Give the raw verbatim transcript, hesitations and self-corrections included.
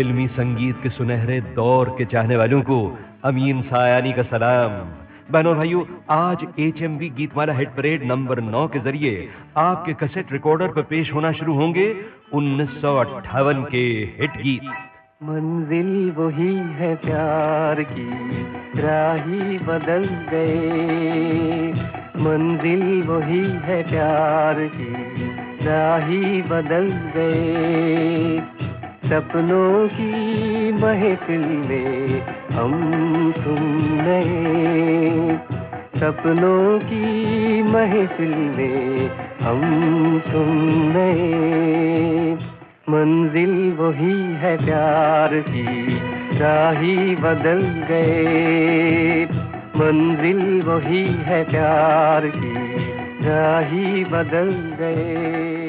फिल्मी संगीत के सुनहरे दौर के चाहने वालों को अमीन सायानी का सलाम। बहनों भाइयों, आज HMV Geetmala hit parade number नौ के जरिए आपके कैसेट रिकॉर्डर पर पेश होना शुरू होंगे उन्नीस सौ अट्ठावन के हिट गीत। मंजिल वही है प्यार की, राही बदल गए। मंजिल वही है प्यार की, राही बदल गए। सपनों की महफिल में हम तुम नए। सपनों की महफिल में हम तुम नए। मंजिल वही है प्यार की, राही बदल गए। मंजिल वही है प्यार की, राही बदल गए।